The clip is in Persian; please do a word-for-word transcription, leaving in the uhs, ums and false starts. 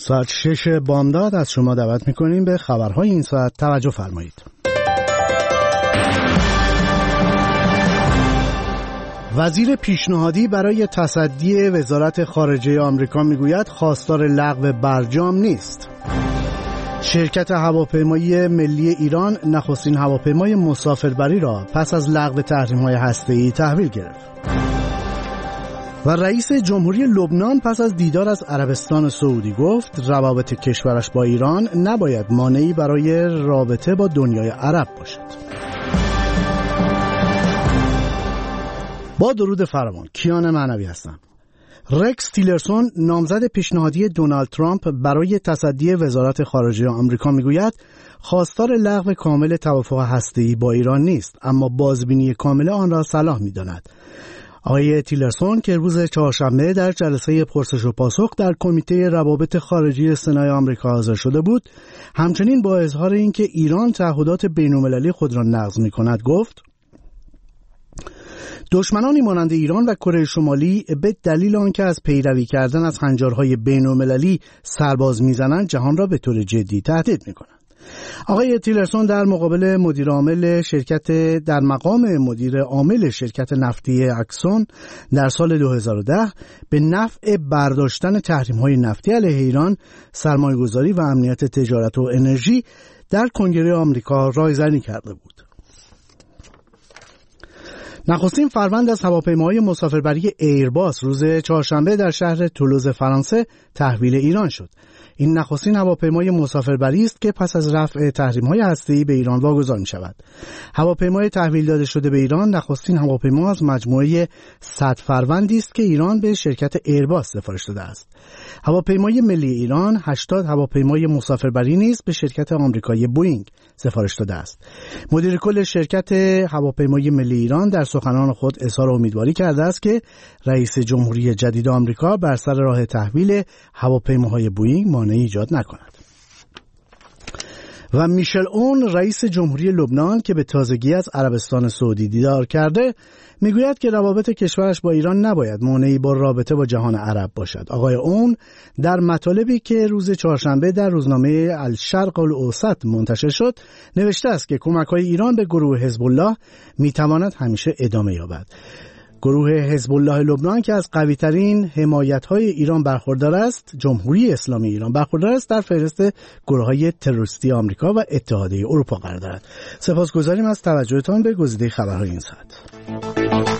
ساعت شش بامداد از شما دعوت میکنیم به خبرهای این ساعت توجه فرمایید. وزیر پیشنهادی برای تصدی وزارت خارجه آمریکا میگوید خواستار لغو برجام نیست. شرکت هواپیمایی ملی ایران نخستین هواپیمای مسافربری را پس از لغو تحریم‌های هسته‌ای تحویل گرفت. و رئیس جمهوری لبنان پس از دیدار از عربستان سعودی گفت روابط کشورش با ایران نباید مانعی برای رابطه با دنیای عرب باشد. با درود فراوان، کیان معنوی هستم. رکس تیلرسون نامزد پیشنهادی دونالد ترامپ برای تصدی وزارت خارجه آمریکا میگوید خواستار لغو کامل توافق هسته‌ای با ایران نیست، اما بازبینی کامل آن را صلاح می‌داند. آقای تیلرسون که روز چهارشنبه در جلسه پرسش و پاسخ در کمیته روابط خارجی سنای آمریکا حاضر شده بود، همچنین با اظهار اینکه ایران تعهدات بین‌المللی خود را نقض می‌کند گفت دشمنانی مانند ایران و کره شمالی به دلیل آنکه از پیروی کردن از هنجارهای بین‌المللی سرباز می‌زنند جهان را به طور جدی تهدید می‌کنند. آقای تیلرسون در مقابل مدیر عامل شرکت در مقام مدیر عامل شرکت نفتی اکسون در سال دو هزار و ده به نفع برداشتن تحریم‌های نفتی علیه ایران، سرمایه‌گذاری و امنیت تجارت و انرژی در کنگره آمریکا رایزنی کرده بود. نخستین فروند از هواپیماهای مسافربری ایرباس روز چهارشنبه در شهر تولوز فرانسه تحویل ایران شد. این نخستین هواپیمای مسافربری است که پس از رفع تحریم‌های هسته‌ای به ایران واگذار می‌شود. هواپیمای تحویل داده شده به ایران نخستین هواپیما از مجموعه صد فروندی است که ایران به شرکت ایرباس سفارش داده است. هواپیمای ملی ایران هشتاد هواپیمای مسافربری نیز به شرکت آمریکایی بوئینگ سفارش داده است. مدیر کل شرکت هواپیمای ملی ایران در سخنان خود اظهار امیدواری کرده است که رئیس جمهوری جدید آمریکا بر سر راه تحویل هواپیماهای بوئینگ مانعی ایجاد نکند. و میشل اون رئیس جمهوری لبنان که به تازگی از عربستان سعودی دیدار کرده میگوید که روابط کشورش با ایران نباید مانعی با رابطه با جهان عرب باشد. آقای اون در مطالبی که روز چهارشنبه در روزنامه الشرق الاوسط منتشر شد نوشته است که کمک‌های ایران به گروه حزب الله میتواند همیشه ادامه یابد. گروه حزب الله لبنان که از قوی‌ترین حمایت‌های ایران برخوردار است، جمهوری اسلامی ایران برخوردار است، در فهرست گروه‌های تروریستی آمریکا و اتحادیه اروپا قرار دارد. سپاسگزاریم از توجهتان به گزیده خبرهای این ساعت.